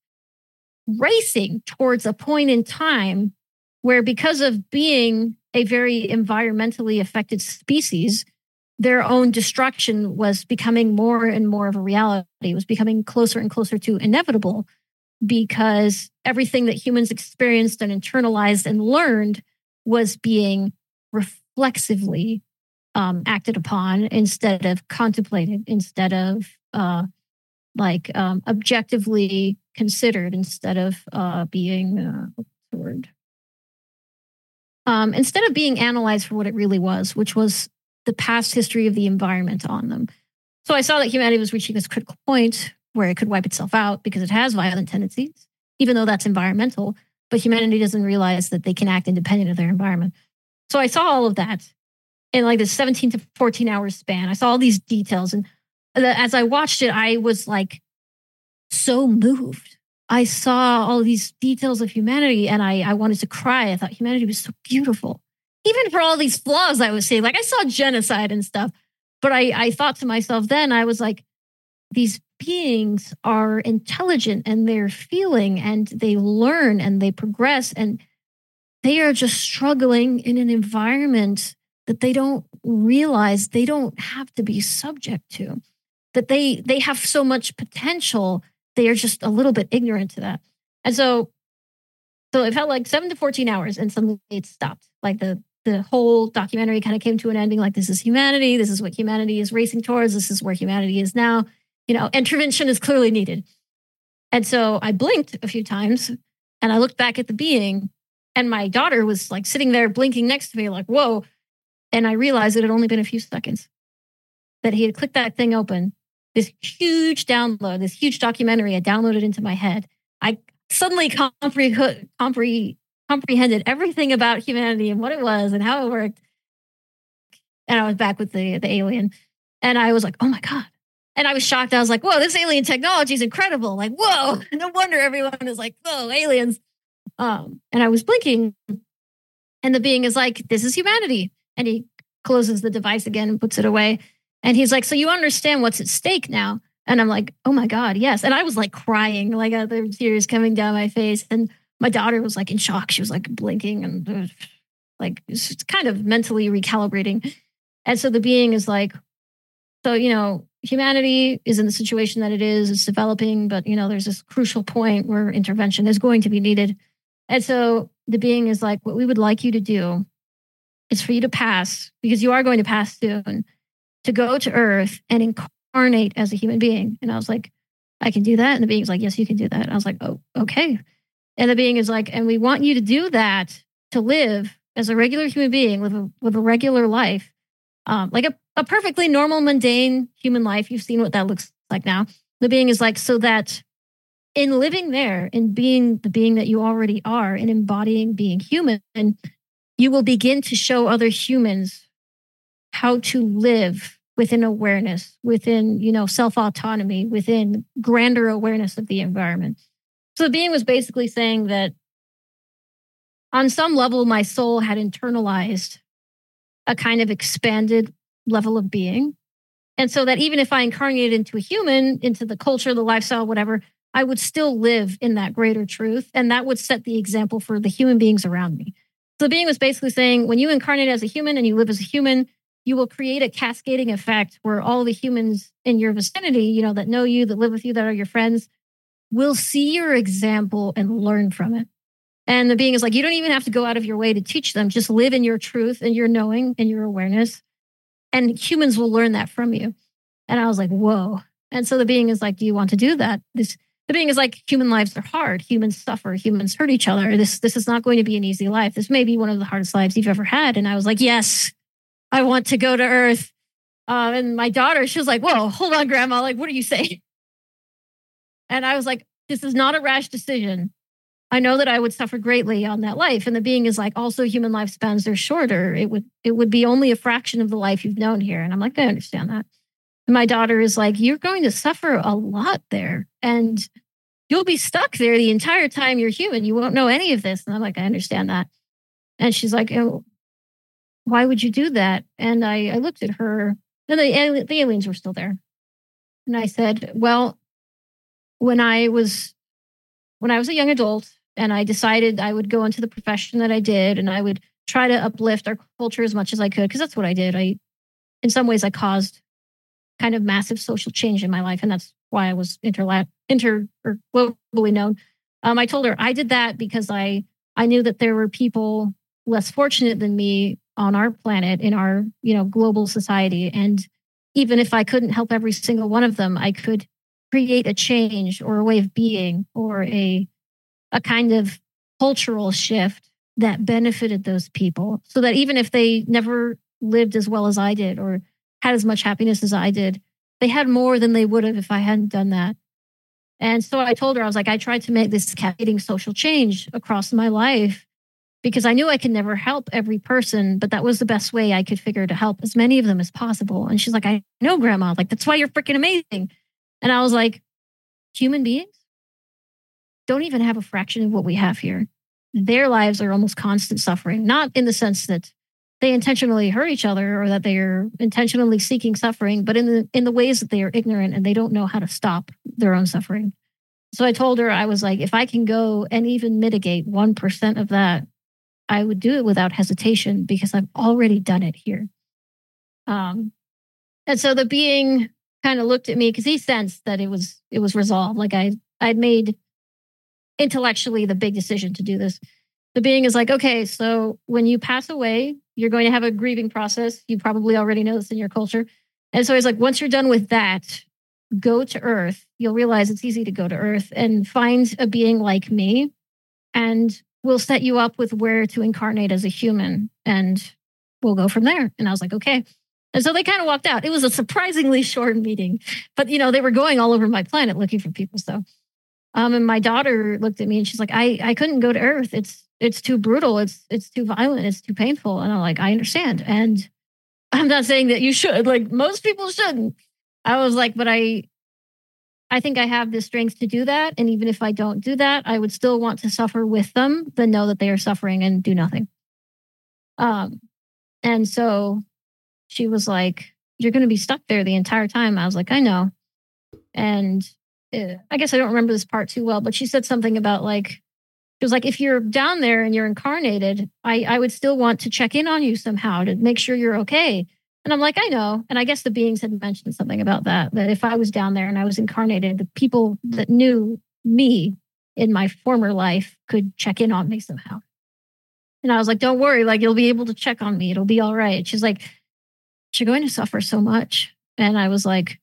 racing towards a point in time where, because of being a very environmentally affected species, their own destruction was becoming more and more of a reality. It was becoming closer and closer to inevitable, because everything that humans experienced and internalized and learned was being reflexively acted upon instead of contemplated, instead of objectively considered, instead of being what's the word? Instead of being analyzed for what it really was, which was the past history of the environment on them. So I saw that humanity was reaching this critical point where it could wipe itself out because it has violent tendencies, even though that's environmental. But humanity doesn't realize that they can act independent of their environment. So I saw all of that in like this 17 to 14 hours span. I saw all these details. And as I watched it, I was like so moved. I saw all these details of humanity and I wanted to cry. I thought humanity was so beautiful. Even for all these flaws I was seeing, like I saw genocide and stuff. But I thought to myself then, I was like, these beings are intelligent and they're feeling and they learn and they progress, and they are just struggling in an environment that they don't realize they don't have to be subject to, that they have so much potential. They are just a little bit ignorant to that. And so it felt like 7 to 14 hours and suddenly it stopped. Like the whole documentary kind of came to an ending. Like, this is humanity. This is what humanity is racing towards. This is where humanity is now. Intervention is clearly needed. And so I blinked a few times and I looked back at the being, and my daughter was like sitting there blinking next to me like, whoa. And I realized it had only been a few seconds that he had clicked that thing open. This huge download, this huge documentary had downloaded into my head. I suddenly comprehended everything about humanity and what it was and how it worked. And I was back with the alien. And I was like, oh my God. And I was shocked. I was like, whoa, this alien technology is incredible. Like, whoa, no wonder everyone is like, whoa, aliens. And I was blinking. And the being is like, this is humanity. And he closes the device again and puts it away. And he's like, so you understand what's at stake now? And I'm like, oh my God, yes. And I was like crying, like there were tears coming down my face. And my daughter was like in shock. She was like blinking and like it's kind of mentally recalibrating. And so the being is like, so, humanity is in the situation that it is. It's developing, but, there's this crucial point where intervention is going to be needed. And so the being is like, what we would like you to do is for you to pass, because you are going to pass soon, to go to Earth and incarnate as a human being. And I was like, I can do that. And the being's like, yes, you can do that. And I was like, oh, okay. And the being is like, and we want you to do that to live as a regular human being, live a regular life, like a perfectly normal, mundane human life. You've seen what that looks like now. The being is like, so that in living there and being the being that you already are and embodying being human, you will begin to show other humans how to live within awareness, within, self-autonomy, within grander awareness of the environment. So the being was basically saying that on some level, my soul had internalized a kind of expanded level of being. And so that even if I incarnated into a human, into the culture, the lifestyle, whatever, I would still live in that greater truth. And that would set the example for the human beings around me. So the being was basically saying, when you incarnate as a human and you live as a human, you will create a cascading effect where all the humans in your vicinity, that know you, that live with you, that are your friends, will see your example and learn from it. And the being is like, you don't even have to go out of your way to teach them. Just live in your truth and your knowing and your awareness. And humans will learn that from you. And I was like, whoa. And so the being is like, do you want to do that? The being is like, human lives are hard. Humans suffer. Humans hurt each other. This is not going to be an easy life. This may be one of the hardest lives you've ever had. And I was like, yes, I want to go to Earth. And my daughter, she was like, whoa, hold on, Grandma. Like, what are you saying? And I was like, this is not a rash decision. I know that I would suffer greatly on that life. And the being is like, also human lifespans are shorter. It would be only a fraction of the life you've known here. And I'm like, I understand that. And my daughter is like, you're going to suffer a lot there. And you'll be stuck there the entire time you're human. You won't know any of this. And I'm like, I understand that. And she's like, oh, why would you do that? And I looked at her, and the aliens were still there. And I said, well, when I was a young adult and I decided I would go into the profession that I did, and I would try to uplift our culture as much as I could, because that's what I did. In some ways, I caused kind of massive social change in my life. And that's why I was globally known. I told her I did that because I knew that there were people less fortunate than me on our planet, in our, global society. And even if I couldn't help every single one of them, I could create a change or a way of being or a kind of cultural shift that benefited those people, so that even if they never lived as well as I did or had as much happiness as I did, they had more than they would have if I hadn't done that. And so I told her, I was like, I tried to make this cascading social change across my life because I knew I could never help every person, but that was the best way I could figure to help as many of them as possible. And she's like, I know, Grandma, like, that's why you're freaking amazing. And I was like, human beings don't even have a fraction of what we have here. Their lives are almost constant suffering, not in the sense that they intentionally hurt each other or that they are intentionally seeking suffering, but in the ways that they are ignorant and they don't know how to stop their own suffering. So I told her, I was like, if I can go and even mitigate 1% of that, I would do it without hesitation because I've already done it here. And so the being kind of looked at me because he sensed that it was resolved. Like I'd made intellectually the big decision to do this. The being is like, okay, so when you pass away, you're going to have a grieving process. You probably already know this in your culture. And so he's like, once you're done with that, go to Earth. You'll realize it's easy to go to Earth and find a being like me, and we'll set you up with where to incarnate as a human, and we'll go from there. And I was like, okay. And so they kind of walked out. It was a surprisingly short meeting, but they were going all over my planet looking for people. So, and my daughter looked at me and she's like, I couldn't go to Earth. It's too brutal. It's too violent. It's too painful. And I'm like, I understand. And I'm not saying that you should, like most people shouldn't. I was like, but I think I have the strength to do that. And even if I don't do that, I would still want to suffer with them than know that they are suffering and do nothing. And so she was like, you're going to be stuck there the entire time. I was like, I know. And I guess I don't remember this part too well, but she said something about like, she was like, if you're down there and you're incarnated, I would still want to check in on you somehow to make sure you're okay. And I'm like, I know. And I guess the beings had mentioned something about that if I was down there and I was incarnated, the people that knew me in my former life could check in on me somehow. And I was like, don't worry, like you'll be able to check on me. It'll be all right. She's like, you're going to suffer so much. And I was like,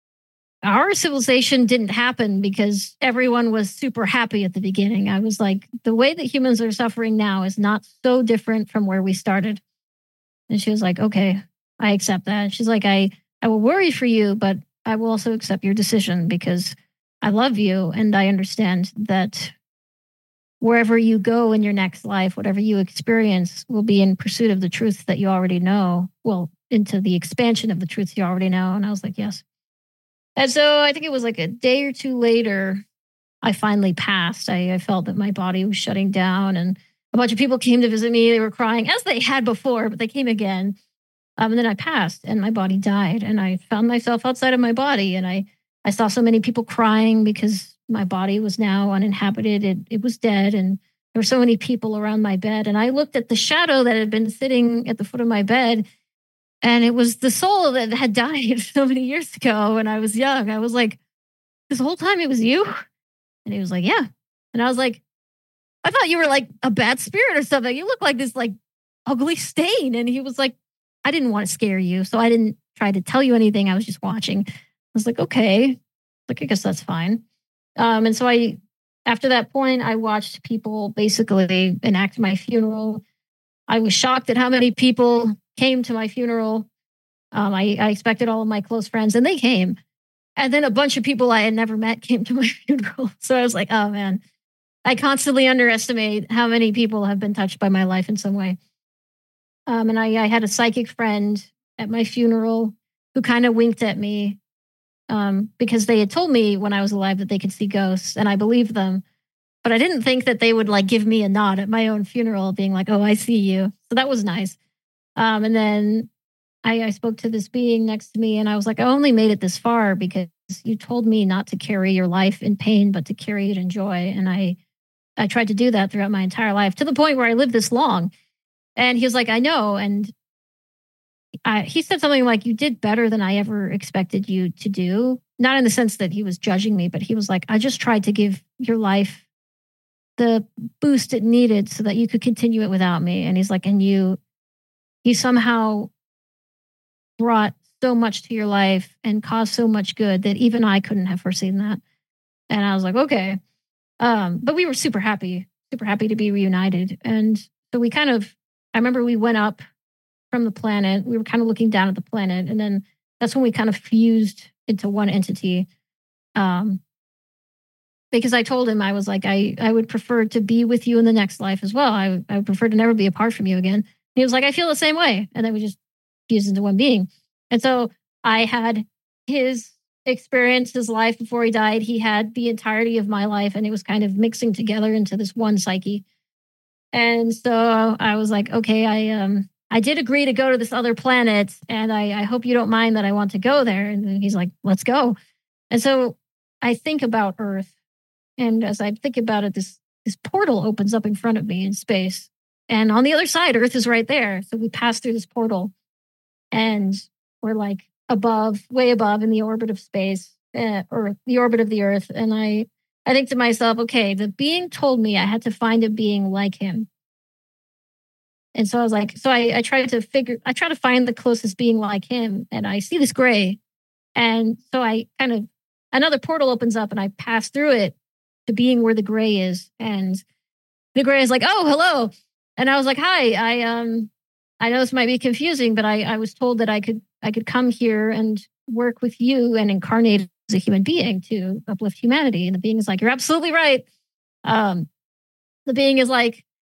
our civilization didn't happen because everyone was super happy at the beginning. I was like, the way that humans are suffering now is not so different from where we started. And she was like, okay, I accept that. She's like, I will worry for you, but I will also accept your decision because I love you. And I understand that wherever you go in your next life, whatever you experience will be in pursuit of the truth that you already know. Well, into the expansion of the truth you already know. And I was like, yes. And so I think it was like a day or two later, I finally passed. I felt that my body was shutting down and a bunch of people came to visit me. They were crying as they had before, but they came again. And then I passed and my body died and I found myself outside of my body. And I saw so many people crying because my body was now uninhabited. It was dead. And there were so many people around my bed. And I looked at the shadow that had been sitting at the foot of my bed. And it was the soul that had died so many years ago when I was young. I was like, this whole time it was you? And he was like, yeah. And I was like, I thought you were like a bad spirit or something. You look like this like ugly stain. And he was like, I didn't want to scare you. So I didn't try to tell you anything. I was just watching. I was like, okay. Like, I guess that's fine. And so after that point, I watched people basically enact my funeral. I was shocked at how many people came to my funeral. I expected all of my close friends and they came. And then a bunch of people I had never met came to my funeral. So I was like, oh man, I constantly underestimate how many people have been touched by my life in some way. And I had a psychic friend at my funeral who kind of winked at me because they had told me when I was alive that they could see ghosts and I believed them. But I didn't think that they would like give me a nod at my own funeral being like, oh, I see you. So that was nice. And then I spoke to this being next to me and I was like, I only made it this far because you told me not to carry your life in pain, but to carry it in joy. And I tried to do that throughout my entire life to the point where I lived this long. And he was like, I know. And he said something like, you did better than I ever expected you to do. Not in the sense that he was judging me, but he was like, I just tried to give your life the boost it needed so that you could continue it without me. And he's like, and you somehow brought so much to your life and caused so much good that even I couldn't have foreseen that. And I was like, okay. But we were super happy to be reunited. And so I remember we went up from the planet. We were kind of looking down at the planet. And then that's when we kind of fused into one entity. Because I told him, I was like, I would prefer to be with you in the next life as well. I would prefer to never be apart from you again. And he was like, I feel the same way. And then we just fused into one being. And so I had his experience, his life before he died. He had the entirety of my life and it was kind of mixing together into this one psyche. And so I was like, okay, I did agree to go to this other planet and I hope you don't mind that I want to go there. And he's like, let's go. And so I think about Earth. And as I think about it, this portal opens up in front of me in space. And on the other side, Earth is right there. So we pass through this portal and we're like way above in the orbit of space, or the orbit of the Earth. And I think to myself, okay, the being told me I had to find a being like him. And so I was like, I try to find the closest being like him. And I see this gray. And so another portal opens up and I pass through it to being where the gray is. And the gray is like, oh, hello. And I was like, hi, I know this might be confusing, but I was told that I could come here and work with you and incarnate as a human being to uplift humanity. And the being is like, you're absolutely right. The being is like,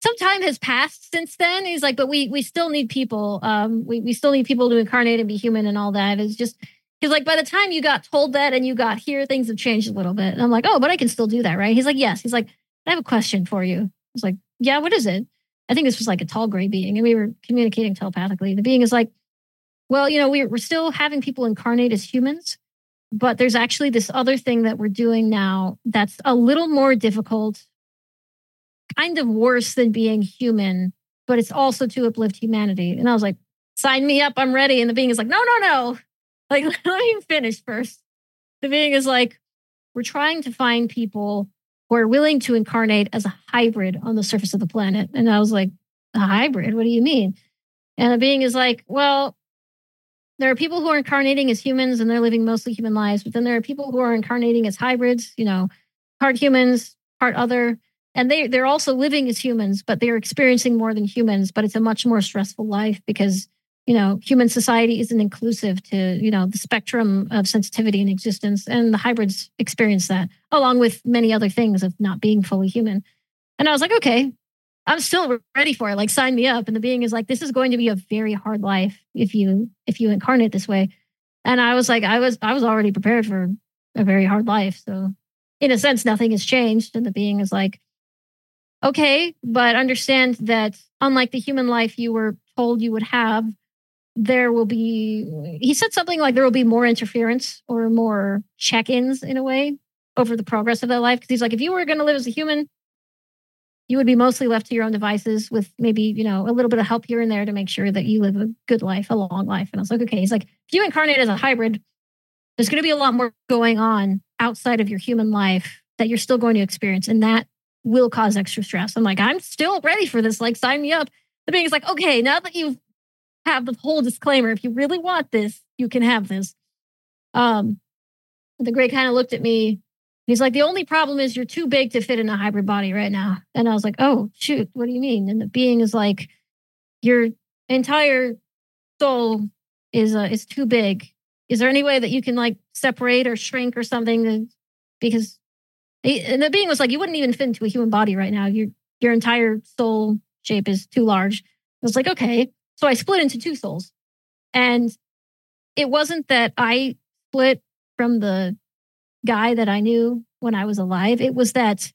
some time has passed since then. He's like, but we still need people. We still need people to incarnate and be human and all that. It's just, he's like, by the time you got told that and you got here, things have changed a little bit. And I'm like, oh, but I can still do that, right? He's like, yes. He's like, I have a question for you. I was like, yeah, what is it? I think this was like a tall gray being, and we were communicating telepathically. The being is like, well, we're still having people incarnate as humans, but there's actually this other thing that we're doing now that's a little more difficult, kind of worse than being human, but it's also to uplift humanity. And I was like, sign me up, I'm ready. And the being is like, no. Like, let me finish first. The being is like, we're trying to find people who are willing to incarnate as a hybrid on the surface of the planet. And I was like, a hybrid? What do you mean? And the being is like, well, there are people who are incarnating as humans and they're living mostly human lives, but then there are people who are incarnating as hybrids, part humans, part other. And they're also living as humans, but they're experiencing more than humans, but it's a much more stressful life because, human society isn't inclusive to, the spectrum of sensitivity and existence. And the hybrids experience that along with many other things of not being fully human. And I was like, okay, I'm still ready for it. Like, sign me up. And the being is like, this is going to be a very hard life if you incarnate this way. And I was like, I was already prepared for a very hard life. So in a sense, nothing has changed. And the being is like, okay, but understand that unlike the human life you were told you would have, he said something like there will be more interference or more check-ins in a way over the progress of that life. Because he's like, if you were going to live as a human, you would be mostly left to your own devices with maybe, a little bit of help here and there to make sure that you live a good life, a long life. And I was like, okay. He's like, if you incarnate as a hybrid, there's going to be a lot more going on outside of your human life that you're still going to experience. And that will cause extra stress. I'm like, I'm still ready for this. Like, sign me up. The being is like, okay, now that you have the whole disclaimer, if you really want this, you can have this. The gray kind of looked at me. He's like, the only problem is you're too big to fit in a hybrid body right now. And I was like, oh, shoot, what do you mean? And the being is like, your entire soul is too big. Is there any way that you can like separate or shrink or something? And the being was like, you wouldn't even fit into a human body right now. Your entire soul shape is too large. I was like, okay. So I split into two souls. And it wasn't that I split from the guy that I knew when I was alive. It was that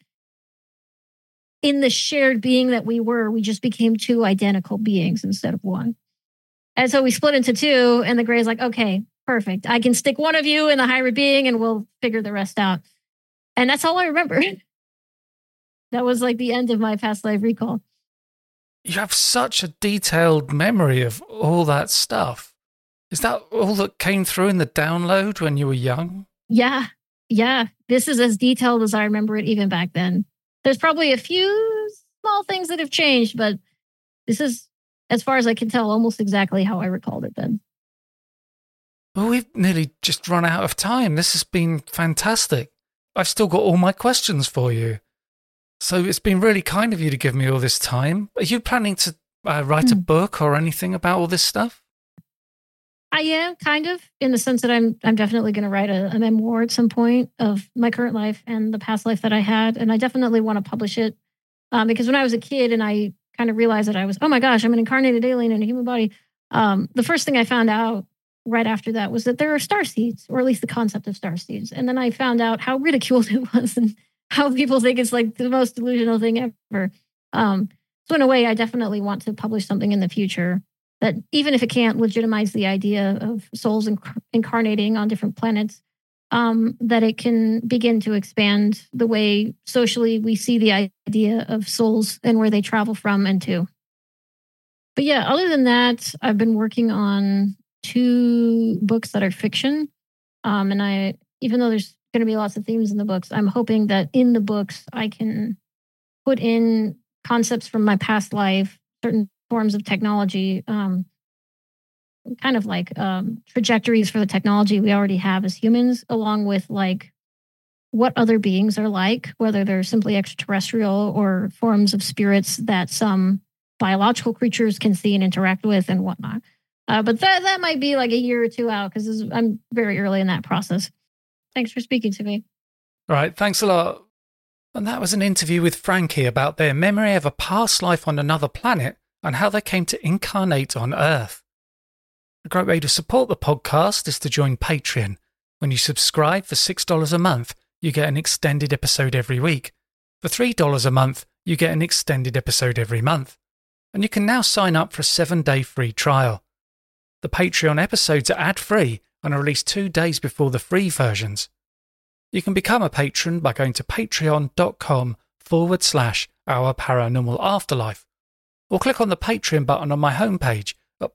in the shared being that we just became two identical beings instead of one. And so we split into two, and the gray is like, okay, perfect. I can stick one of you in the hybrid being and we'll figure the rest out. And that's all I remember. That was like the end of my past life recall. You have such a detailed memory of all that stuff. Is that all that came through in the download when you were young? Yeah. This is as detailed as I remember it even back then. There's probably a few small things that have changed, but this is, as far as I can tell, almost exactly how I recalled it then. Well, we've nearly just run out of time. This has been fantastic. I've still got all my questions for you. So it's been really kind of you to give me all this time. Are you planning to write a book or anything about all this stuff? I am, kind of, in the sense that I'm definitely going to write a memoir at some point of my current life and the past life that I had. And I definitely want to publish it because when I was a kid and I kind of realized that I was, oh my gosh, I'm an incarnated alien in a human body. The first thing I found out right after that was that there are star seeds, or at least the concept of star seeds. And then I found out how ridiculed it was and how people think it's like the most delusional thing ever. So in a way, I definitely want to publish something in the future that, even if it can't legitimize the idea of souls incarnating on different planets, that it can begin to expand the way socially we see the idea of souls and where they travel from and to. But yeah, other than that, I've been working on 2 books that are fiction. And even though there's going to be lots of themes in the books, I'm hoping that in the books I can put in concepts from my past life, certain forms of technology, kind of like trajectories for the technology we already have as humans, along with like what other beings are like, whether they're simply extraterrestrial or forms of spirits that some biological creatures can see and interact with and whatnot. But that might be like a year or 2 out because I'm very early in that process. Thanks for speaking to me. All right. Thanks a lot. And that was an interview with Frankie about their memory of a past life on another planet and how they came to incarnate on Earth. A great way to support the podcast is to join Patreon. When you subscribe for $6 a month, you get an extended episode every week. For $3 a month, you get an extended episode every month. And you can now sign up for a 7-day free trial. The Patreon episodes are ad-free and are released 2 days before the free versions. You can become a patron by going to patreon.com/Our Paranormal Afterlife, or click on the Patreon button on my homepage at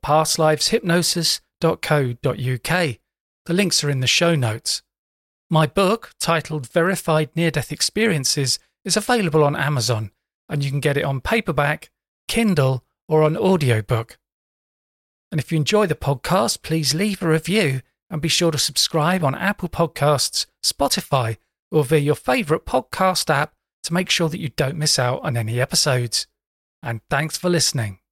pastliveshypnosis.co.uk. The links are in the show notes. My book, titled Verified Near-Death Experiences, is available on Amazon, and you can get it on paperback, Kindle, or on audiobook. And if you enjoy the podcast, please leave a review and be sure to subscribe on Apple Podcasts, Spotify, or via your favourite podcast app to make sure that you don't miss out on any episodes. And thanks for listening.